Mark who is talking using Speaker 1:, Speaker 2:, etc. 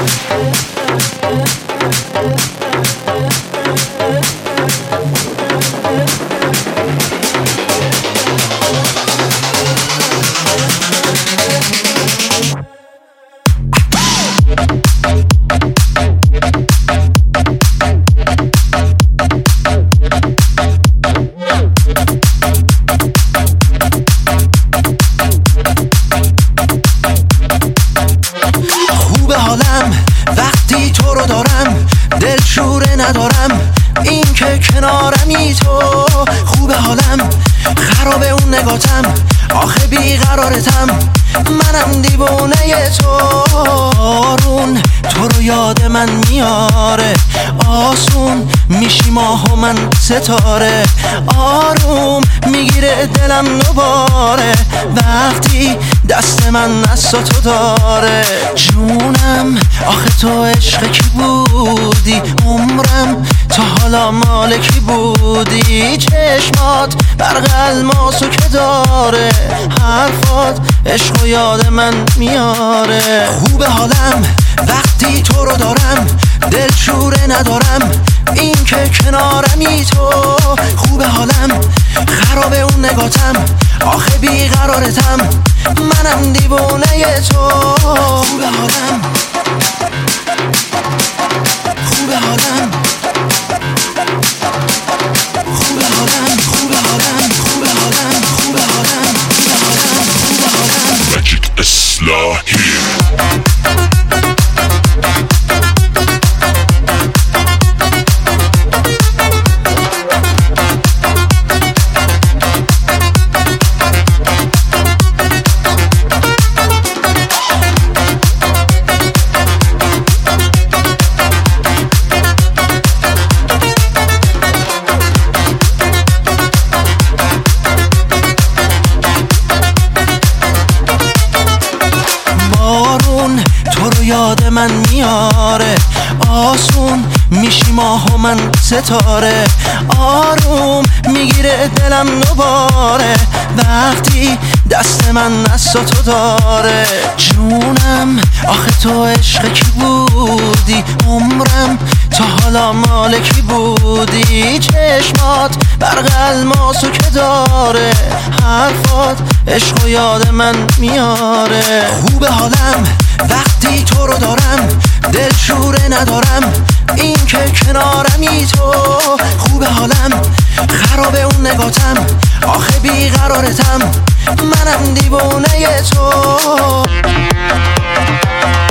Speaker 1: وقتی تو رو دارم دلشوره ندارم، این که کنارمی تو خوبه حالم. خرابه اون نگاتم آخه بیقرارتم، منم دیوونه تو. آرون تو رو یاد من میاره، آسون میشی ماه و من ستاره. آروم میگیره دلم دوباره وقتی دست من دست تو داره. جونم آخه تو عشق کی بودی، عمرم تا حالا مال کی بودی. چشمات برق الماسو که داره، حرفات عشق و یاد من میاره. خوبه حالم وقتی تو رو دارم دلشوره ندارم، این که کنارمی تو خوبه حالم. خرابه اون نگاتم آخه بیقرارتم، منم دیوونه تو. خوبه حالم خوبه حالم خوبه حالم خوبه حالم خوبه حالم خوبه حالم خوبه حالم.
Speaker 2: ماجیک اصلاحی
Speaker 1: یاد من میاره، آسون میشی ماه و من ستاره. آروم میگیره دلم دوباره وقتی دست من دست تو داره. جونم آخه تو عشق کی بودی، عمرم تا حالا مال کی بودی. چشمات برق الماسو که داره، حرفات عشق و یاد من میاره. خوبه حالم وقتی تو رو دارم دلشوره ندارم، این که کنارمی تو خوبه حالم. خرابه اون نگاتم آخه بیقرارتم، منم دیوونه تو.